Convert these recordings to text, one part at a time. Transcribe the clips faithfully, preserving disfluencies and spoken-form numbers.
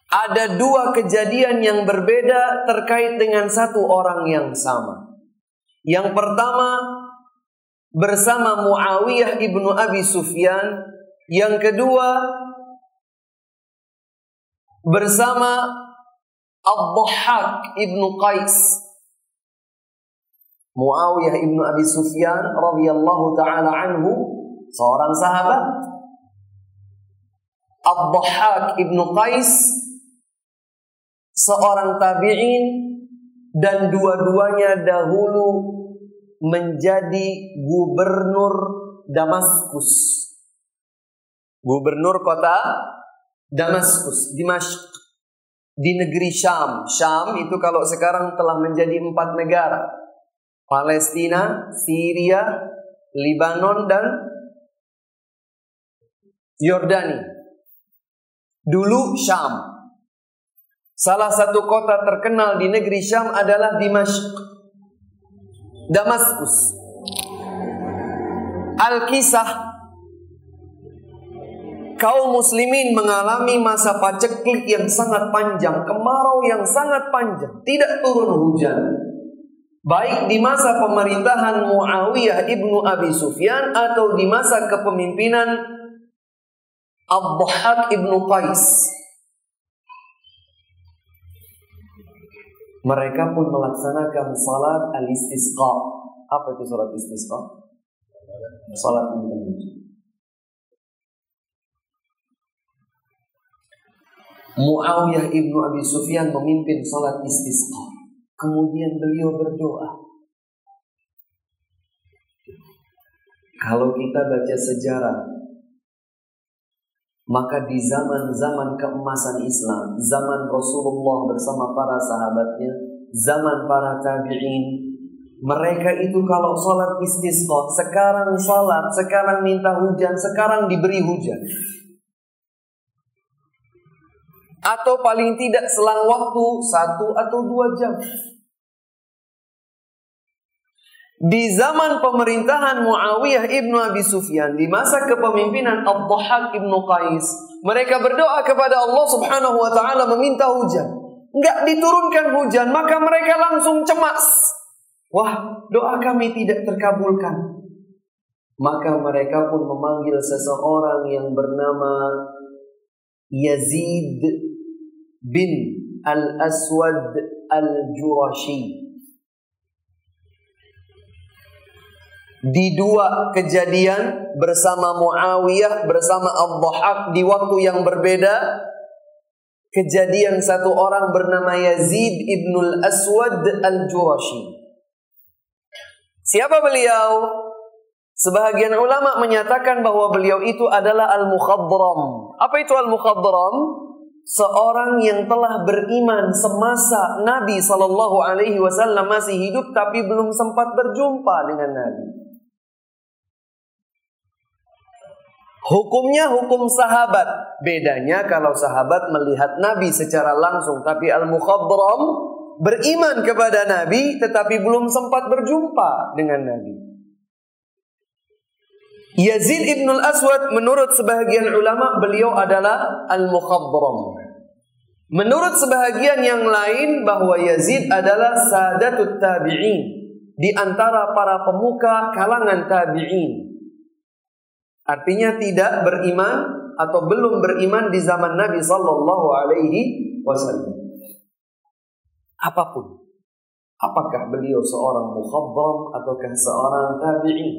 ada dua kejadian yang berbeda terkait dengan satu orang yang sama. Yang pertama bersama Muawiyah ibnu Abi Sufyan. Yang kedua bersama Ad-Dhahhak ibnu Qais. Muawiyah ibnu Abi Sufyan radhiyallahu ta'ala anhu seorang sahabat. Ad-Dhahhak ibnu Qais seorang tabi'in, dan dua-duanya dahulu menjadi gubernur Damaskus. Gubernur kota Damaskus, Dimashq, di negeri Syam. Syam itu kalau sekarang telah menjadi empat negara: Palestina, Syria, Lebanon, dan Yordania. Dulu Syam. Salah satu kota terkenal di negeri Syam adalah Dimashq, Damaskus. Al-Kisah, kaum muslimin mengalami masa paceklik yang sangat panjang, kemarau yang sangat panjang, tidak turun hujan. Baik di masa pemerintahan Muawiyah ibnu Abi Sufyan atau di masa kepemimpinan Ad-Dhahhak ibnu Qais. Mereka pun melaksanakan salat al-istisqa. Apa itu salat istisqa? Salat minta hujan. Muawiyah ibnu Abi Sufyan memimpin salat istisqa. Kemudian beliau berdoa. Kalau kita baca sejarah, maka di zaman-zaman keemasan Islam, zaman Rasulullah bersama para sahabatnya, zaman para tabi'in, mereka itu kalau salat istisqa, sekarang salat, sekarang minta hujan, sekarang diberi hujan. Atau paling tidak selang waktu satu atau dua jam. Di zaman pemerintahan Muawiyah ibnu Abi Sufyan, di masa kepemimpinan Ad-Dhahhak ibnu Qais, mereka berdoa kepada Allah subhanahu wa ta'ala meminta hujan. Enggak diturunkan hujan, maka mereka langsung cemas. Wah, doa kami tidak terkabulkan. Maka mereka pun memanggil seseorang yang bernama Yazid bin Al-Aswad Al-Jurashi. Di dua kejadian bersama Muawiyah, bersama Ad-Dhahhak di waktu yang berbeda. Kejadian satu orang bernama Yazid ibnul Aswad Al-Jurashi. Siapa beliau? Sebahagian ulama menyatakan bahwa beliau itu adalah Al-Mukhadram. Apa itu Al-Mukhadram? Seorang yang telah beriman semasa Nabi sallallahu alaihi wasallam masih hidup, tapi belum sempat berjumpa dengan Nabi. Hukumnya hukum sahabat. Bedanya kalau sahabat melihat Nabi secara langsung, tapi Al-Mukhadram beriman kepada Nabi tetapi belum sempat berjumpa dengan Nabi. Yazid ibnul Aswad menurut sebahagian ulama beliau adalah Al-Mukhadram. Menurut sebahagian yang lain bahwa Yazid adalah sadatut tabi'in, di antara para pemuka kalangan tabi'in. Artinya tidak beriman atau belum beriman di zaman Nabi sallallahu alaihi wasallam. Apapun, apakah beliau seorang mukhadram ataukah seorang tabi'in,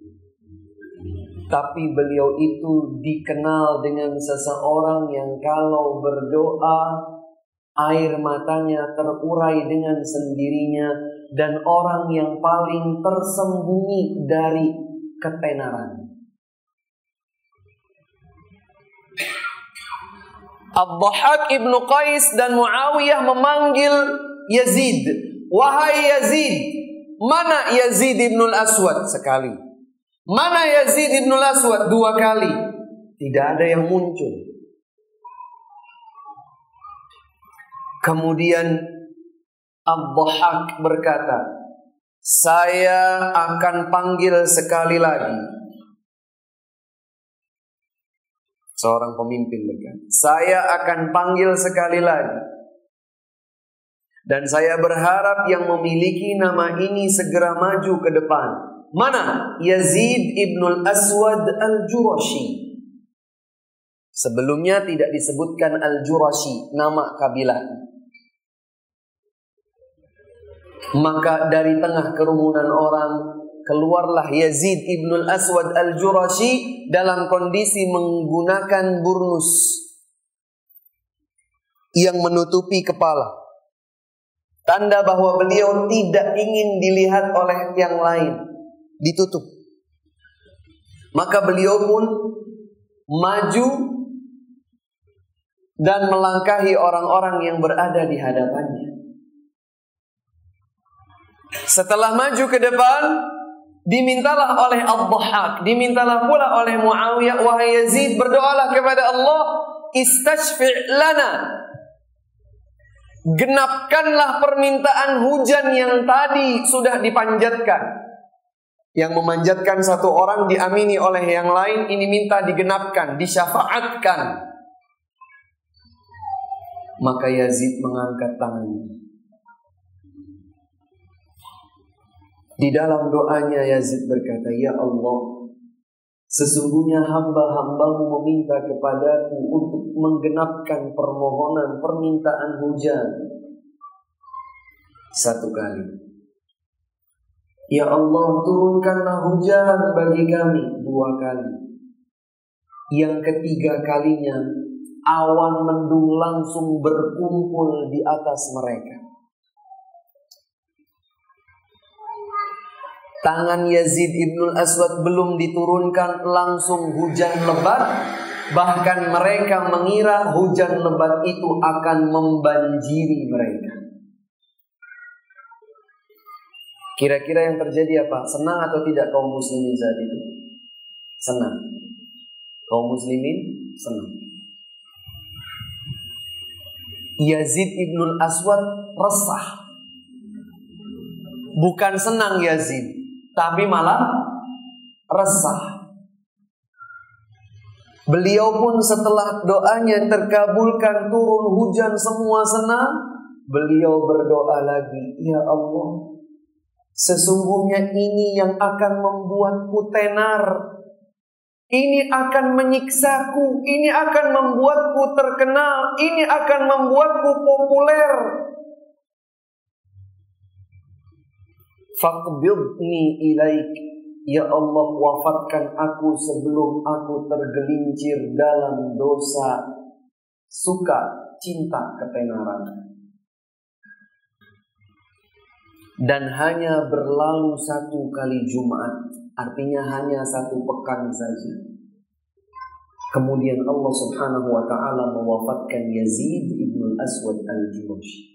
tapi beliau itu dikenal dengan seseorang yang kalau berdoa air matanya terurai dengan sendirinya, dan orang yang paling tersembunyi dari ketenaran. Ad-Dhahhak ibnu Qais dan Muawiyah memanggil Yazid. Wahai Yazid. Mana Yazid ibnul Aswad? Sekali. Mana Yazid ibnul Aswad? Dua kali. Tidak ada yang muncul. Kemudian Ad-Dhahhak berkata, saya akan panggil sekali lagi. Seorang pemimpin berkata, saya akan panggil sekali lagi. Dan saya berharap yang memiliki nama ini segera maju ke depan. Mana? Yazid ibnul Aswad al-Jurashi. Sebelumnya tidak disebutkan Al-Jurashi, nama kabilahnya. Maka dari tengah kerumunan orang keluarlah Yazid ibnul Aswad al-Jurashi dalam kondisi menggunakan burnus yang menutupi kepala. Tanda bahwa beliau tidak ingin dilihat oleh yang lain. Ditutup. Maka beliau pun maju dan melangkahi orang-orang yang berada di hadapannya. Setelah maju ke depan, dimintalah oleh Ad-Dhahhak, dimintalah pula oleh Muawiyah, wahai Yazid, berdoalah kepada Allah, istashfi' lana. Genapkanlah permintaan hujan yang tadi sudah dipanjatkan. Yang memanjatkan satu orang diamini oleh yang lain, ini minta digenapkan, disyafaatkan. Maka Yazid mengangkat tangannya. Di dalam doanya Yazid berkata, ya Allah, sesungguhnya hamba-hambamu meminta kepadaku untuk menggenapkan permohonan permintaan hujan. Satu kali. Ya Allah, turunkanlah hujan bagi kami. Dua kali. Yang ketiga kalinya, awan mendung langsung berkumpul di atas mereka. Tangan Yazid ibnul Aswad belum diturunkan, langsung hujan lebat. Bahkan mereka mengira hujan lebat itu akan membanjiri mereka. Kira-kira yang terjadi apa? Senang atau tidak kaum muslimin saat itu? Senang. Kaum muslimin senang. Yazid ibnul Aswad resah. Bukan senang Yazid, tapi malah resah. Beliau pun setelah doanya terkabulkan, turun hujan, semua senang. Beliau berdoa lagi, ya Allah, sesungguhnya ini yang akan membuatku tenar. Ini akan menyiksaku. Ini akan membuatku terkenal. Ini akan membuatku populer. Faqbidni ilaik. Ya Allah, wafatkan aku sebelum aku tergelincir dalam dosa suka cinta ketenaran. Dan hanya berlalu satu kali Jumat, artinya hanya satu pekan saja. Kemudian Allah subhanahu wa ta'ala mewafatkan Yazid ibnul Aswad al-Jurashi.